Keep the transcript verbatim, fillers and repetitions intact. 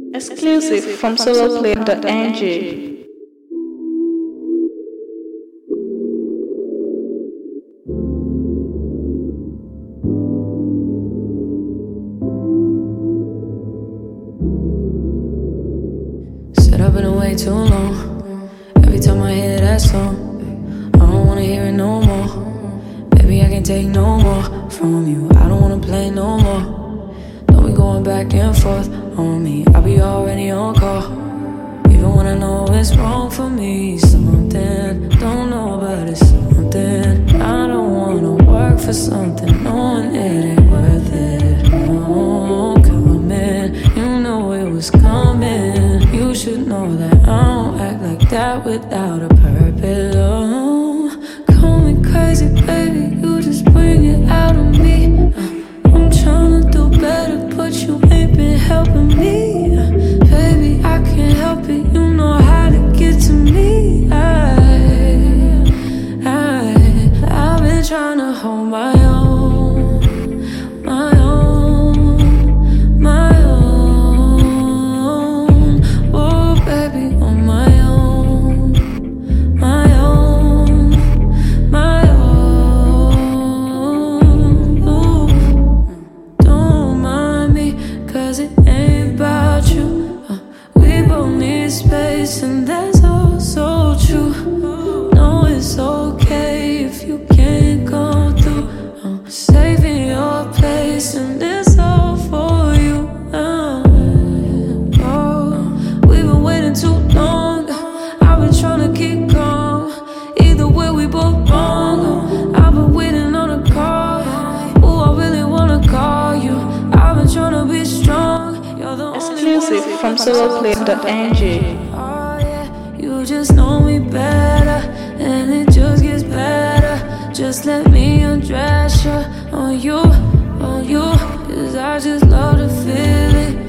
Exclusive from soloplay dot n g. Said I've been away too long. Every time I hear that song, I don't wanna hear it no more. Baby, I can't take no more from you. I don't wanna play no more. Don't be going back and forth on me. I'll be already on call. Even when I know it's wrong for me. Something, don't know, but it's something. I don't wanna work for something knowing it ain't worth it. No, coming, you know it was coming. You should know that I don't act like that without a purpose. Oh, call me crazy, baby, you just bring it out of me. uh, I'm tryna do better, but you ain't been helping me. uh, Baby, I can't help it, you know how to get to me. I, I, I've been tryna hold my own, my own, my own. Oh, baby, on my own, my own, my own. Ooh. Don't mind me, cause it ain't about you. uh, We both need space, and that's all so true. No, it's okay if you can't come through. I'm saving your place, and it's all for you. uh, oh, We've been waiting too long. I've been trying to keep calm. Either way, we both wrong. I've been waiting on a call. Ooh, I really wanna call you. I've been trying to be strong. You're the only Exclusive one from who soloplay dot n g. Oh yeah, you just know me better, and it just gets better. Just let me undress you, on you, on you, cause I just love to feel it.